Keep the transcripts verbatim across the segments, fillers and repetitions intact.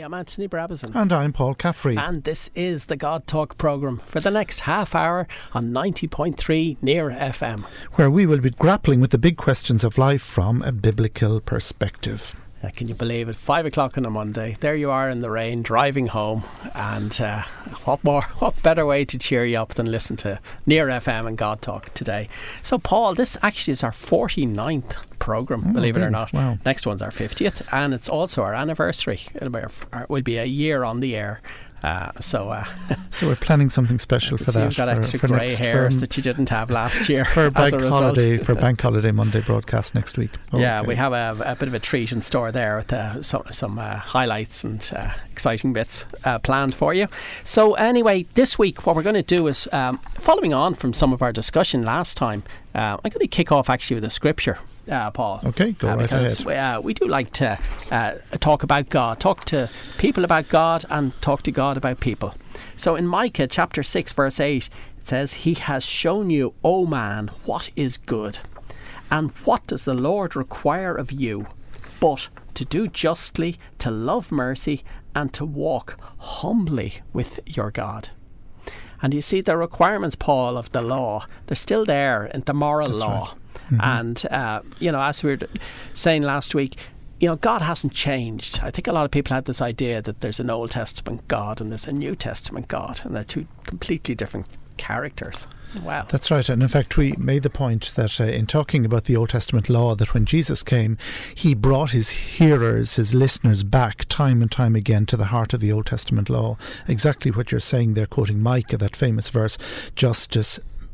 I'm Anthony Brabazon. And I'm Paul Caffrey. And this is the God Talk programme for the next half hour on ninety point three Near F M, where we will be grappling with the big questions of life from a biblical perspective. Uh, can you believe it? Five o'clock on a Monday. There you are in the rain, driving home. And uh, what more, what better way to cheer you up than listen to Near F M and God Talk today? So, Paul, this actually is our forty-ninth programme, oh, believe really? it or not. Wow. Next one's our fiftieth, and it's also our anniversary. It'll be, our, our, will be a year on the air. Uh, so uh, so we're planning something special for that. You've got for, extra for grey next, hairs for, that you didn't have last year for as bank a result. holiday for bank holiday Monday broadcast next week. Okay. Yeah, we have a, a bit of a treat in store there with uh, some, some uh, highlights and uh, exciting bits uh, planned for you. So anyway, this week what we're going to do is, um, following on from some of our discussion last time, uh, I'm going to kick off actually with a scripture. Uh, Paul. Okay, go uh, right because ahead. We, uh, we do like to uh, talk about God, talk to people about God and talk to God about people. So in Micah chapter six verse eight it says, "He has shown you, O man, what is good. And what does the Lord require of you? But to do justly, to love mercy, and to walk humbly with your God." And you see the requirements, Paul, of the law, they're still there in the moral That's law. Right. Mm-hmm. And, uh, you know, as we were saying last week, you know, God hasn't changed. I think a lot of people had this idea that there's an Old Testament God and there's a New Testament God, and they're two completely different characters. Wow. That's right. And in fact, we made the point that uh, in talking about the Old Testament law, that when Jesus came, he brought his hearers, his listeners back time and time again to the heart of the Old Testament law. Exactly what you're saying there, quoting Micah, that famous verse, justice,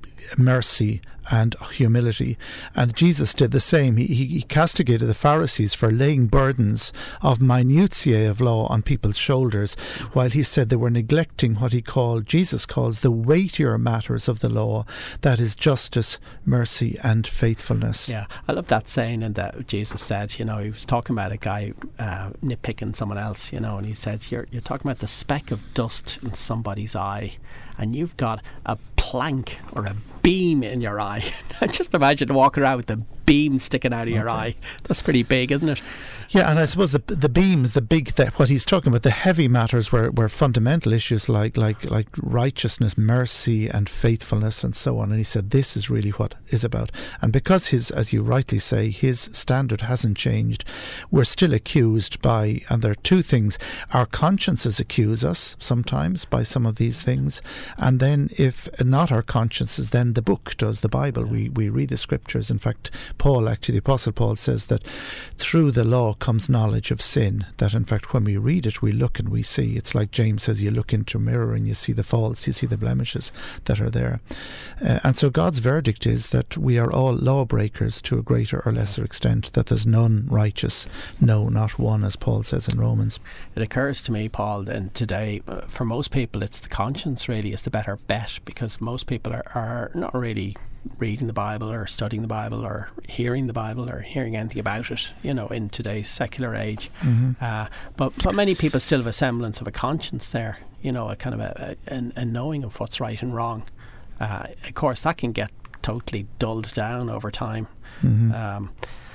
mercy and humility. And Jesus did the same. He, he castigated the Pharisees for laying burdens of minutiae of law on people's shoulders, while he said they were neglecting what he called, Jesus calls, the weightier matters of the law, that is justice, mercy and faithfulness. Yeah, I love that saying, and that Jesus said, you know, he was talking about a guy uh, nitpicking someone else, you know, and he said, you're, you're talking about the speck of dust in somebody's eye, and you've got a plank or a beam in your eye. Just imagine walking around with the beam sticking out of your okay. eye. That's pretty big, isn't it? Yeah, and I suppose the the beams, the big, that what he's talking about, the heavy matters were, were fundamental issues like like like righteousness, mercy, and faithfulness, and so on. And he said this is really what is about. And because his, as you rightly say, his standard hasn't changed, we're still accused by, and there are two things: our consciences accuse us sometimes by some of these things, and then if not our consciences, then the book does, the Bible. We we read the scriptures. In fact, Paul, actually, the Apostle Paul says that through the law comes knowledge of sin, that in fact when we read it we look and we see. It's like James says, you look into a mirror and you see the faults, you see the blemishes that are there. Uh, and so God's verdict is that we are all lawbreakers to a greater or lesser extent, that there's none righteous, no, not one, as Paul says in Romans. It occurs to me, Paul, that today uh, for most people it's the conscience really is the better bet, because most people are, are not really reading the Bible or studying the Bible or hearing the Bible or hearing anything about it, you know, in today's secular age. Mm-hmm. Uh, but but many people still have a semblance of a conscience there, you know, a kind of a, a, a knowing of what's right and wrong. Uh, of course, that can get totally dulled down over time. Mm-hmm. Um,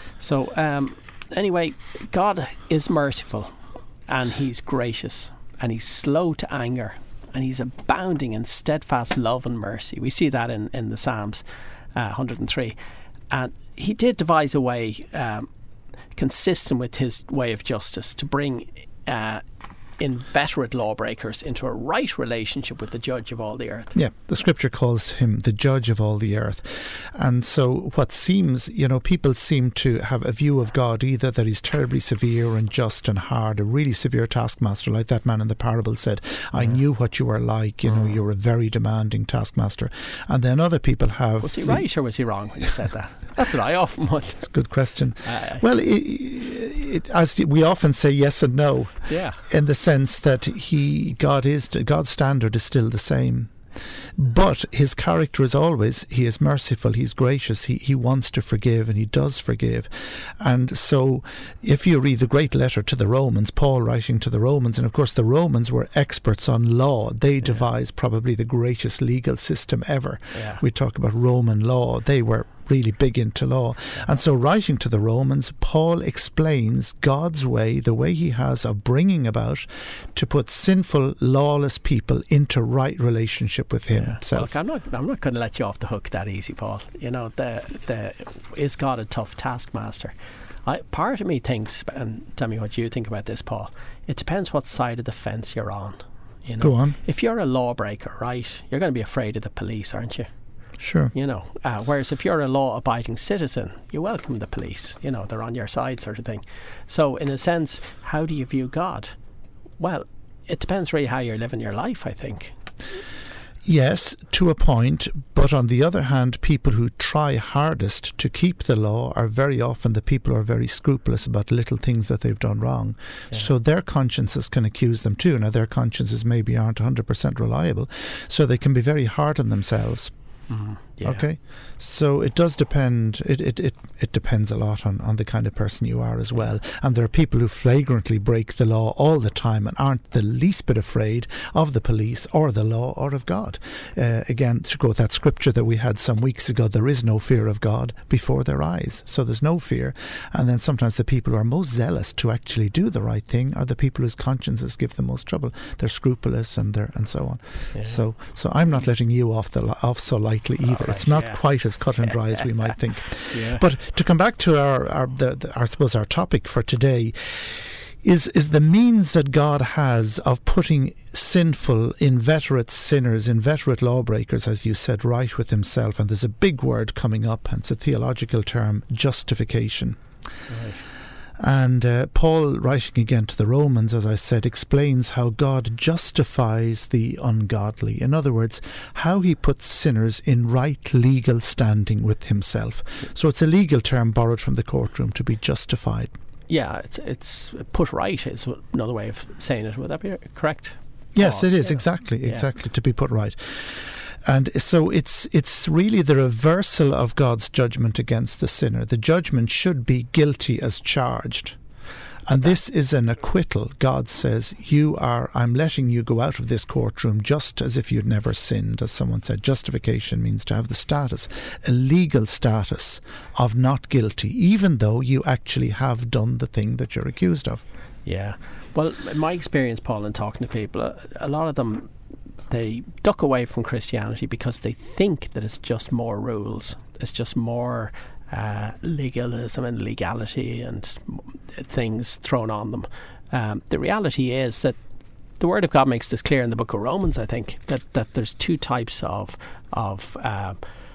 so um, anyway, God is merciful and he's gracious and he's slow to anger, and he's abounding in steadfast love and mercy. We see that in, in the Psalms uh, one hundred and three. And he did devise a way um, consistent with his way of justice to bring uh, inveterate lawbreakers into a right relationship with the judge of all the earth. Yeah, the scripture calls him the judge of all the earth. And so what seems, you know, people seem to have a view of God either that he's terribly severe and just and hard, a really severe taskmaster, like that man in the parable said, I yeah. knew what you were like, you know, you were a very demanding taskmaster. And then other people have... Was he right or was he wrong when he said that? That's what I often wonder. It's a good question. Uh, well, it, it, as we often say yes and no, yeah. in the sense that he, God is, God's standard is still the same. But his character is always, he is merciful, he's gracious, he, he wants to forgive, and he does forgive. And so if you read the great letter to the Romans, Paul writing to the Romans, and of course the Romans were experts on law. They yeah. devised probably the greatest legal system ever. Yeah. We talk about Roman law. They were really big into law. And so writing to the Romans, Paul explains God's way, the way he has of bringing about to put sinful, lawless people into right relationship with himself. Yeah. Well, look, I'm not I'm not going to let you off the hook that easy, Paul. You know, the the is God a tough taskmaster? I, part of me thinks, and tell me what you think about this, Paul, it depends what side of the fence you're on. You know? Go on. If you're a lawbreaker, right, you're going to be afraid of the police, aren't you? Sure. You know, uh, whereas if you're a law-abiding citizen, you welcome the police. You know, they're on your side, sort of thing. So, in a sense, how do you view God? Well, it depends really how you're living your life, I think. Yes, to a point, but on the other hand, people who try hardest to keep the law are very often the people who are very scrupulous about little things that they've done wrong. Yeah. So their consciences can accuse them too. Now, their consciences maybe aren't one hundred percent reliable, so they can be very hard on themselves. Mm, yeah. Okay, so it does depend. It, it, it, it depends a lot on, on the kind of person you are as well. And there are people who flagrantly break the law all the time and aren't the least bit afraid of the police or the law or of God. Uh, again, to go with that scripture that we had some weeks ago, there is no fear of God before their eyes. So there's no fear. And then sometimes the people who are most zealous to actually do the right thing are the people whose consciences give the most trouble. They're scrupulous and they're and so on. Yeah. So so I'm not letting you off the off so lightly either. Right, it's not yeah. quite as cut and dry as we might think. Yeah. But to come back to our, our, the, the, our, I suppose, our topic for today is is the means that God has of putting sinful, inveterate sinners, inveterate lawbreakers, as you said, right with himself. And there's a big word coming up, and it's a theological term, justification. Right. And uh, Paul, writing again to the Romans, as I said, explains how God justifies the ungodly. In other words, how he puts sinners in right legal standing with himself. So it's a legal term borrowed from the courtroom, to be justified. Yeah, it's, it's put right is another way of saying it. Would that be correct? Yes, oh, it is, yeah. exactly, exactly, yeah. to be put right. And so it's it's really the reversal of God's judgment against the sinner. The judgment should be guilty as charged. And this is an acquittal. God says, you are, I'm letting you go out of this courtroom just as if you'd never sinned. As someone said, justification means to have the status, a legal status of not guilty, even though you actually have done the thing that you're accused of. Yeah. Well, in my experience, Paul, in talking to people, a, a lot of them, they duck away from Christianity because they think that it's just more rules. It's just more uh, legalism and legality and things thrown on them. Um, the reality is that the Word of God makes this clear in the book of Romans, I think, that, that there's two types of, of uh,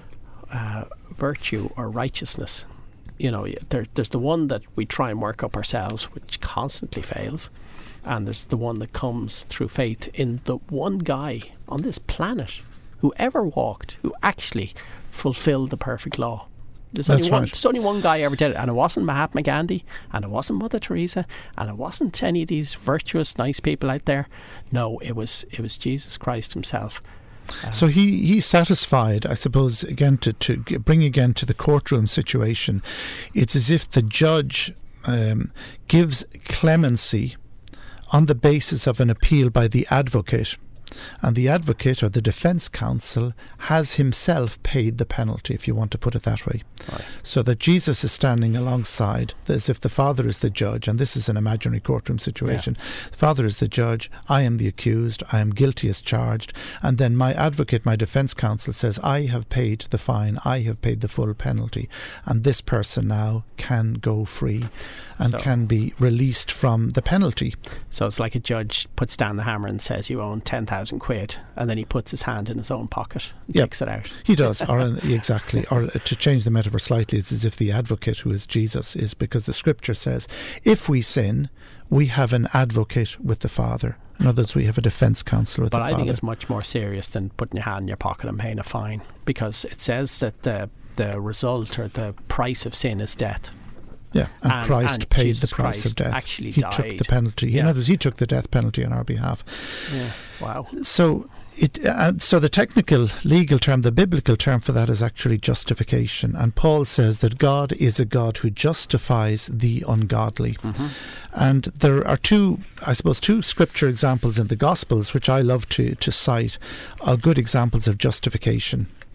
uh, virtue or righteousness. You know, there, there's the one that we try and work up ourselves, which constantly fails. And there's the one that comes through faith in the one guy on this planet who ever walked, who actually fulfilled the perfect law. There's That's only one, right. there's only one guy ever did it, and it wasn't Mahatma Gandhi, and it wasn't Mother Teresa, and it wasn't any of these virtuous, nice people out there. No, it was it was Jesus Christ himself. Uh, so he, he satisfied, I suppose, again, to, to bring again to the courtroom situation, it's as if the judge um, gives clemency on the basis of an appeal by the advocate. And the advocate or the defence counsel has himself paid the penalty, if you want to put it that way. Right. So that Jesus is standing alongside as if the Father is the judge, and this is an imaginary courtroom situation. Yeah. The Father is the judge, I am the accused, I am guilty as charged, and then my advocate, my defence counsel says, I have paid the fine, I have paid the full penalty, and this person now can go free and so, can be released from the penalty. So it's like a judge puts down the hammer and says you own ten thousand quid, and then he puts his hand in his own pocket and yep. takes it out. He does, or exactly. Or to change the metaphor slightly, it's as if the advocate, who is Jesus, is, because the scripture says, if we sin, we have an advocate with the Father. In other words, we have a defence counsel with but the I Father. But I think it's much more serious than putting your hand in your pocket and paying a fine, because it says that the the result or the price of sin is death. Yeah, and, and Christ and paid Jesus the price Christ of death. Actually he died. took the penalty. Yeah. In other words, he took the death penalty on our behalf. Yeah. Wow. So it. Uh, so the technical, legal term, the biblical term for that is actually justification. And Paul says that God is a God who justifies the ungodly. Mm-hmm. And there are two, I suppose, two scripture examples in the Gospels, which I love to, to cite, are good examples of justification.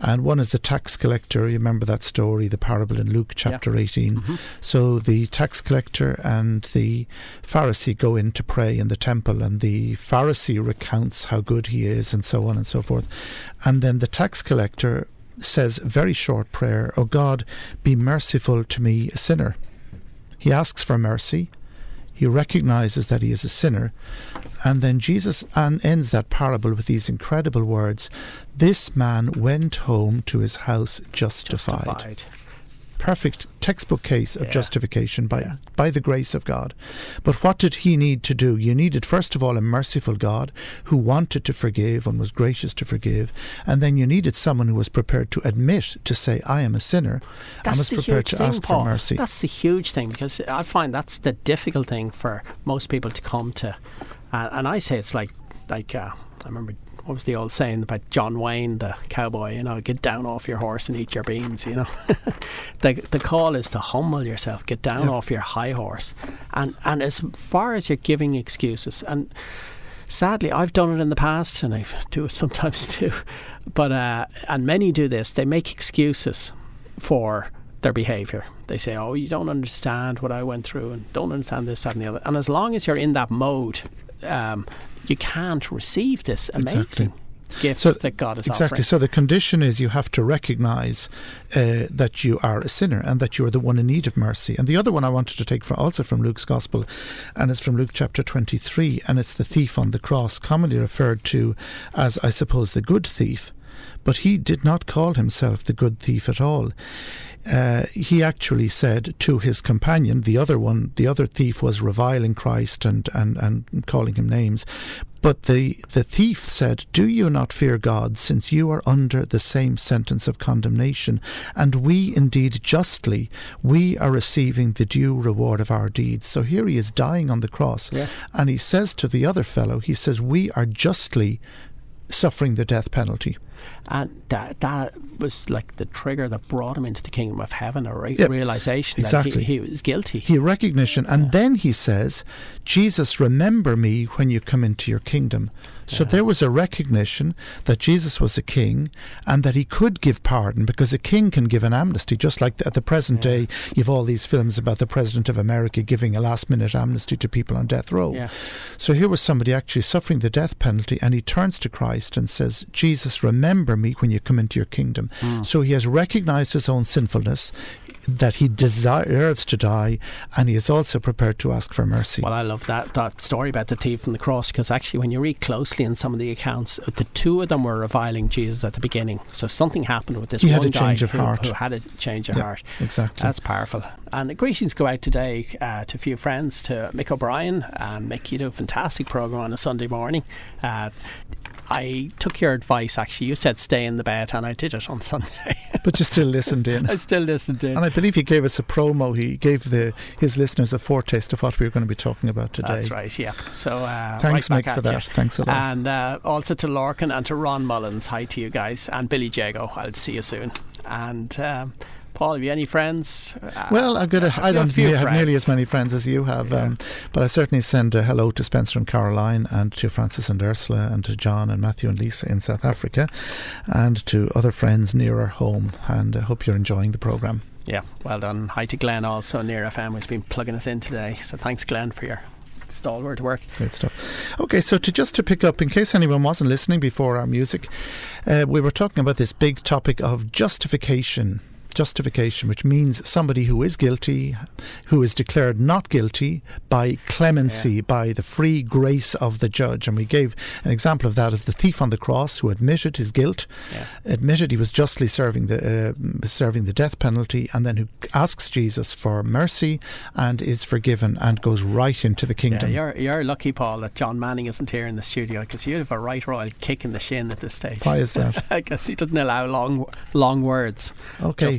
And one is the tax collector. You remember that story, the parable in Luke chapter yeah. eighteen. Mm-hmm. So the tax collector and the Pharisee go in to pray in the temple, and the Pharisee recounts how good he is and so on and so forth. And then the tax collector says a very short prayer, "O God, be merciful to me, a sinner." He asks for mercy. He recognizes that he is a sinner. And then Jesus an- ends that parable with these incredible words, "This man went home to his house justified." justified. Perfect textbook case of yeah. justification by yeah. by the grace of God. But what did he need to do? You needed, first of all, a merciful God who wanted to forgive and was gracious to forgive. And then you needed someone who was prepared to admit, to say, "I am a sinner," that's and was prepared to thing, ask Paul. for mercy. That's the huge thing, because I find that's the difficult thing for most people to come to. Uh, and I say it's like, like uh, I remember, what was the old saying about John Wayne, the cowboy, you know, get down off your horse and eat your beans, you know. the the call is to humble yourself, get down yeah. off your high horse. And, and as far as you're giving excuses, and sadly I've done it in the past, and I do it sometimes too, but uh, and many do this, they make excuses for their behaviour. They say, "Oh, you don't understand what I went through, and don't understand this, that and the other." And as long as you're in that mode, um, you can't receive this amazing exactly. gift so, that God is exactly. offering. So the condition is you have to recognise uh, that you are a sinner and that you are the one in need of mercy. And the other one I wanted to take from, also from Luke's Gospel, and it's from Luke chapter twenty-three, and it's the thief on the cross, commonly referred to as, I suppose, the good thief. But he did not call himself the good thief at all. Uh, he actually said to his companion, the other one, the other thief was reviling Christ and, and, and calling him names. But the, the thief said, "Do you not fear God, since you are under the same sentence of condemnation? And we indeed justly, we are receiving the due reward of our deeds." So here he is dying on the cross. Yeah. And he says to the other fellow, he says, "We are justly suffering the death penalty." And that, that was like the trigger that brought him into the kingdom of heaven, a re- yep, realisation exactly. that he, he was guilty. He recognition. And yeah. then he says, "Jesus, remember me when you come into your kingdom." So yeah. there was a recognition that Jesus was a king and that he could give pardon, because a king can give an amnesty, just like at the present yeah. day you have all these films about the President of America giving a last minute amnesty to people on death row. Yeah. So here was somebody actually suffering the death penalty, and he turns to Christ and says, "Jesus, remember me when you come into your kingdom." Mm. So he has recognised his own sinfulness, that he deserves to die, and he is also prepared to ask for mercy. Well, I love that, that story about the thief on the cross, because actually when you read closely in some of the accounts, the two of them were reviling Jesus at the beginning. So something happened with this he one had a guy change of who, heart. who had a change of yeah, heart. Exactly. That's powerful. And greetings go out today uh, to a few friends, to Mick O'Brien. Um, Mick, you do a fantastic programme on a Sunday morning. Uh, I took your advice, actually. You said stay in the bed, and I did it on Sunday. But you still listened in. I still listened in. And I believe he gave us a promo. He gave the his listeners a foretaste of what we were going to be talking about today. That's right, yeah. So uh, thanks, right Mick, for that. You. Thanks a lot. And uh, also to Lorcan and to Ron Mullins. Hi to you guys. And Billy Jago. I'll see you soon. And... Um, Paul, have you any friends? Uh, well, I've got a, I don't have have nearly as many friends as you have, yeah. um, but I certainly send a hello to Spencer and Caroline, and to Francis and Ursula, and to John and Matthew and Lisa in South Africa, and to other friends nearer home, and I hope you're enjoying the programme. Yeah, well done. Hi to Glenn also, near F M, who's been plugging us in today. So thanks, Glenn, for your stalwart work. Great stuff. Okay, so to just to pick up, in case anyone wasn't listening before our music, uh, we were talking about this big topic of justification. Justification, which means somebody who is guilty, who is declared not guilty by clemency, yeah. by the free grace of the judge. And we gave an example of that, of the thief on the cross who admitted his guilt, yeah. admitted he was justly serving the uh, serving the death penalty, and then who asks Jesus for mercy and is forgiven and goes right into the kingdom. Yeah, you're, you're lucky, Paul, that John Manning isn't here in the studio, because you'd have a right royal kick in the shin at this stage. Why is that? Because he doesn't allow long long words. Okay.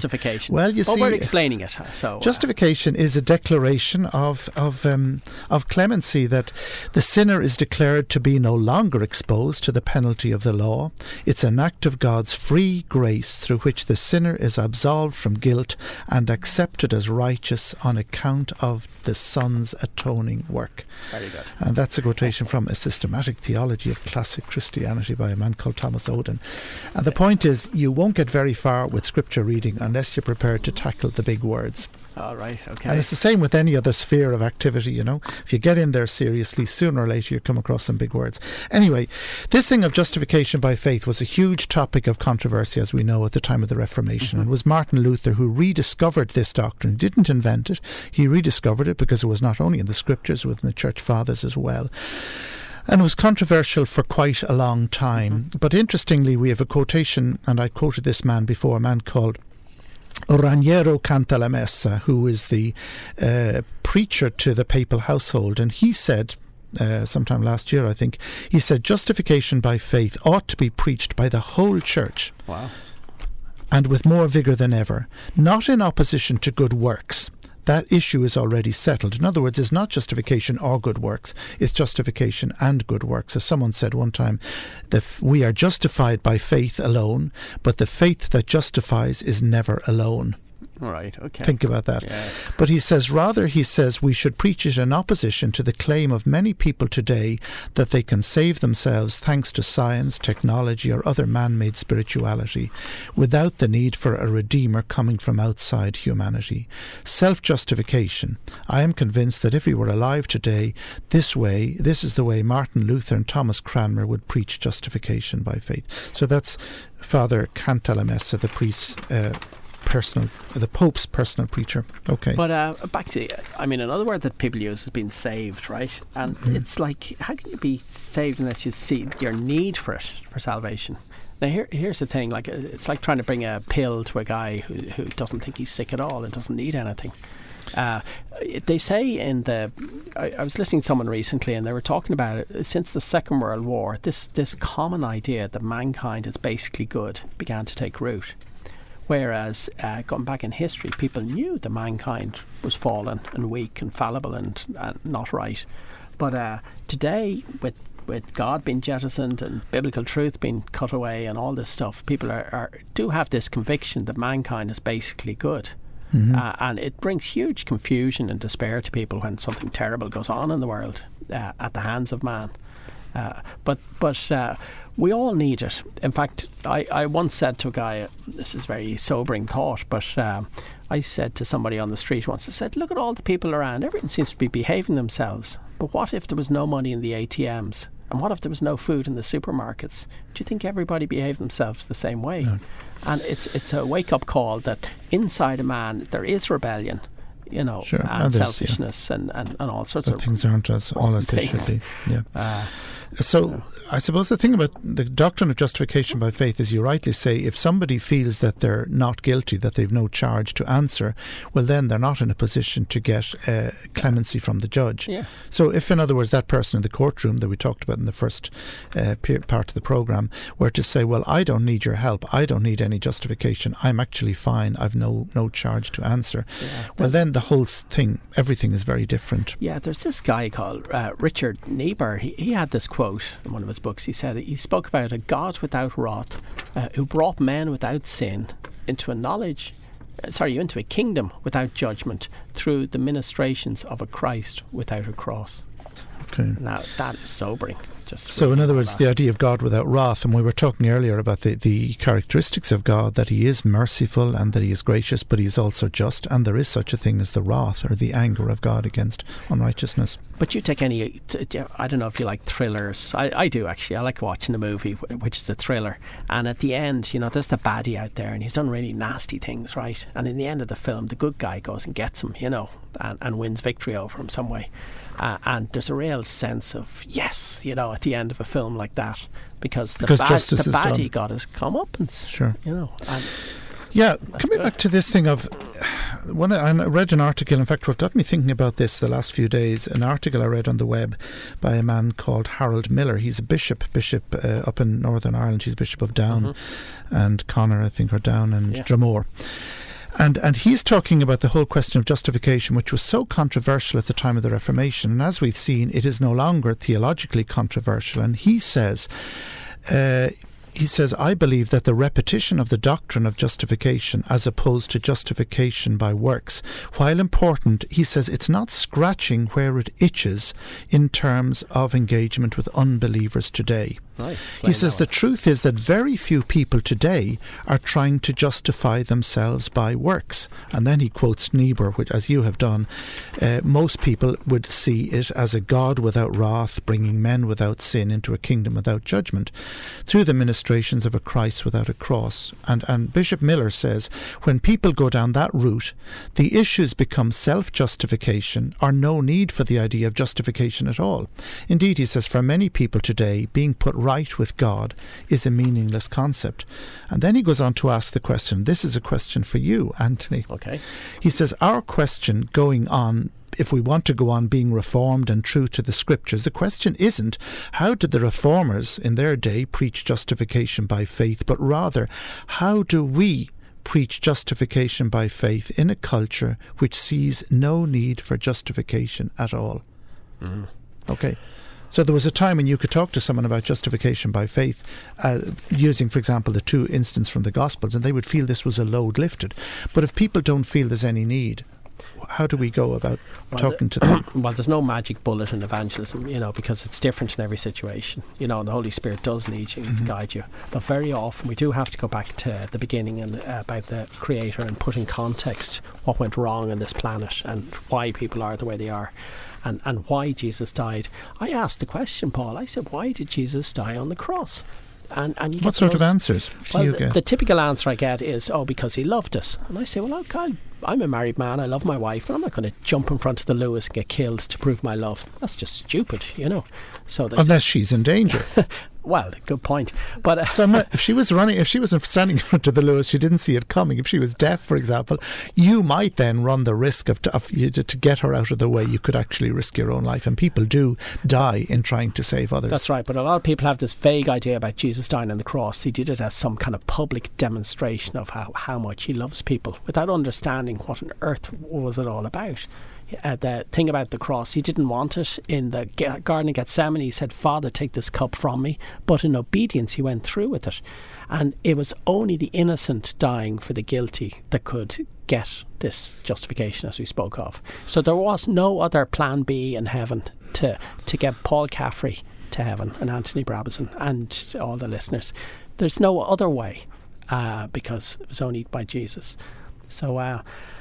justification? Well, you well, see, we're explaining it. So justification uh, is a declaration of of um, of clemency, that the sinner is declared to be no longer exposed to the penalty of the law. It's an act of God's free grace through which the sinner is absolved from guilt and accepted as righteous on account of the Son's atoning work. Very good. And that's a quotation from A Systematic Theology of Classic Christianity by a man called Thomas Oden. And the point is, you won't get very far with scripture reading unless you're prepared to tackle the big words. All right, okay. And it's the same with any other sphere of activity, you know. If you get in there seriously, sooner or later you come across some big words. Anyway, this thing of justification by faith was a huge topic of controversy, as we know, at the time of the Reformation. Mm-hmm. It was Martin Luther who rediscovered this doctrine. He didn't invent it. He rediscovered it because it was not only in the scriptures, within the church fathers as well. And it was controversial for quite a long time. Mm-hmm. But interestingly, we have a quotation, and I quoted this man before, a man called Raniero Cantalamessa, who is the uh, preacher to the papal household, and he said, uh, sometime last year I think, he said justification by faith ought to be preached by the whole church. Wow. And with more vigour than ever, not in opposition to good works. That issue is already settled. In other words, it's not justification or good works, it's justification and good works. As someone said one time, that we are justified by faith alone, but the faith that justifies is never alone. All right, okay. Think about that. Yeah. But he says, rather, he says, we should preach it in opposition to the claim of many people today that they can save themselves thanks to science, technology, or other man-made spirituality, without the need for a redeemer coming from outside humanity. Self-justification. I am convinced that if he were alive today, this way, this is the way Martin Luther and Thomas Cranmer would preach justification by faith. So that's Father Cantalamessa, the priest, uh, personal, the Pope's personal preacher. Okay. But uh, back to, I mean, another word that people use is being saved, right? And mm. it's like, how can you be saved unless you see your need for it, for salvation? Now, here, here's the thing, like, it's like trying to bring a pill to a guy who, who doesn't think he's sick at all and doesn't need anything. Uh, they say in the, I, I was listening to someone recently and they were talking about it, since the Second World War, this, this common idea that mankind is basically good began to take root. Whereas, uh, going back in history, people knew that mankind was fallen and weak and fallible and, and not right. But uh, today, with with God being jettisoned and biblical truth being cut away and all this stuff, people are, are do have this conviction that mankind is basically good. Mm-hmm. Uh, and it brings huge confusion and despair to people when something terrible goes on in the world uh, at the hands of man. Uh, but but uh, we all need it. In fact, I, I once said to a guy, this is very sobering thought, but um, I said to somebody on the street once, I said, look at all the people around, everyone seems to be behaving themselves. But what if there was no money in the A T Ms? And what if there was no food in the supermarkets? Do you think everybody behaved themselves the same way? No. And it's it's a wake-up call that inside a man there is rebellion, you know, sure. and Others, selfishness yeah. and, and, and all sorts but of things aren't as all as they things. should be. Yeah. Uh, So yeah. I suppose the thing about the doctrine of justification by faith is, you rightly say, if somebody feels that they're not guilty, that they've no charge to answer, well then they're not in a position to get uh, clemency from the judge. Yeah. So if, in other words, that person in the courtroom that we talked about in the first uh, part of the programme were to say, well, I don't need your help, I don't need any justification, I'm actually fine, I've no no charge to answer, yeah. well then the whole thing, everything is very different. Yeah, there's this guy called uh, Richard Niebuhr. He, he had this quote in one of his books. He said, he spoke about a God without wrath, uh, who brought men without sin into a knowledge, uh, sorry, into a kingdom without judgment through the ministrations of a Christ without a cross. Okay. Now, that is sobering. Just so in other words, the idea of God without wrath, and we were talking earlier about the, the characteristics of God, that he is merciful and that he is gracious, but he is also just, and there is such a thing as the wrath or the anger of God against unrighteousness. But you take any, I don't know if you like thrillers. I, I do actually. I like watching a movie which is a thriller, and at the end, you know, there's the baddie out there and he's done really nasty things, right? And in the end of the film, the good guy goes and gets him, you know, and, and wins victory over him some way. Uh, and there's a real sense of yes, you know, at the end of a film like that, because the, because bad, justice the is baddie done. got his comeuppance, sure, you know. And yeah, coming good. back to this thing of when I, I read an article. In fact, what got me thinking about this the last few days, an article I read on the web by a man called Harold Miller. He's a bishop, bishop uh, up in Northern Ireland. He's Bishop of Down, mm-hmm. and Connor, I think, are Down, and yeah. Dromore. And and he's talking about the whole question of justification, which was so controversial at the time of the Reformation. And as we've seen, it is no longer theologically controversial. And he says, uh, he says, I believe that the repetition of the doctrine of justification as opposed to justification by works, while important, he says it's not scratching where it itches in terms of engagement with unbelievers today. Right. He says the truth is that very few people today are trying to justify themselves by works. And then he quotes Niebuhr, which, as you have done, uh, most people would see it as a God without wrath, bringing men without sin into a kingdom without judgment, through the ministrations of a Christ without a cross. And, and Bishop Miller says, when people go down that route, the issues become self-justification or no need for the idea of justification at all. Indeed, he says, for many people today, being put right with God is a meaningless concept. And then he goes on to ask the question, this is a question for you, Anthony. Okay. He says, our question going on, if we want to go on being reformed and true to the scriptures, the question isn't how did the reformers in their day preach justification by faith, but rather how do we preach justification by faith in a culture which sees no need for justification at all? Mm. Okay. So there was a time when you could talk to someone about justification by faith, uh, using, for example, the two instances from the Gospels, and they would feel this was a load lifted. But if people don't feel there's any need, how do we go about well, talking the, to them? Well, there's no magic bullet in evangelism, you know, because it's different in every situation. You know, the Holy Spirit does lead you, mm-hmm. guide you. But very often we do have to go back to the beginning and uh, about the Creator and put in context what went wrong on this planet and why people are the way they are. And, and why Jesus died. I asked the question, Paul. I said, why did Jesus die on the cross? And, and you what sort those, of answers do well, you the, get? The typical answer I get is, oh, because he loved us. And I say, well, okay, I'm a married man. I love my wife. And I'm not going to jump in front of the Lewis and get killed to prove my love. That's just stupid, you know. So unless she's in danger. Well, good point. But uh, so if she was running, if she was standing in front of the Lewis, she didn't see it coming. If she was deaf, for example, you might then run the risk of, of you, to get her out of the way. You could actually risk your own life, and people do die in trying to save others. That's right. But a lot of people have this vague idea about Jesus dying on the cross. He did it as some kind of public demonstration of how, how much he loves people, without understanding what on earth was it all about. Uh, the thing about the cross, he didn't want it. In the G- Garden of Gethsemane, he said, Father, take this cup from me. But in obedience, he went through with it. And it was only the innocent dying for the guilty that could get this justification, as we spoke of. So there was no other plan B in heaven to, to get Paul Caffrey to heaven and Anthony Brabazon and all the listeners. There's no other way uh, because it was only by Jesus. So, uh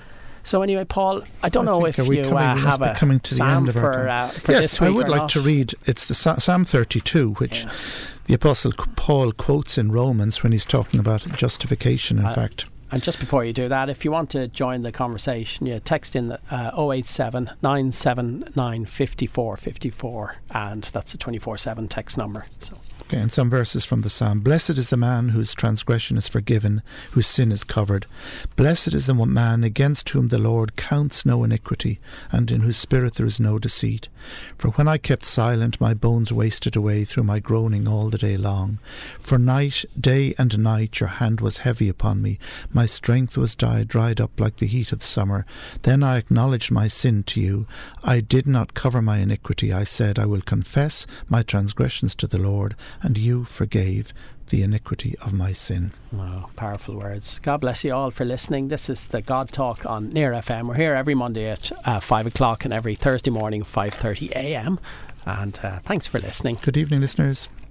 So anyway, Paul, I don't I know if you coming, uh, have a coming to the psalm end of our for, time. uh, for yes, this week I would or like not? to read. It's the Psalm thirty-two, which yeah. the Apostle Paul quotes in Romans when he's talking about justification, in uh, fact. And just before you do that, if you want to join the conversation, you text in the uh, oh eight seven, nine seven nine, five four five four, and that's a twenty-four seven text number. So. Okay, and some verses from the Psalm. Blessed is the man whose transgression is forgiven, whose sin is covered. Blessed is the man against whom the Lord counts no iniquity, and in whose spirit there is no deceit. For when I kept silent, my bones wasted away through my groaning all the day long. For night, day and night your hand was heavy upon me. My strength was dried, dried up like the heat of summer. Then I acknowledged my sin to you. I did not cover my iniquity. I said, I will confess my transgressions to the Lord, and you forgave the iniquity of my sin. Wow, powerful words. God bless you all for listening. This is the God Talk on Near F M. We're here every Monday at uh, five o'clock and every Thursday morning at five thirty a m. And uh, thanks for listening. Good evening, listeners.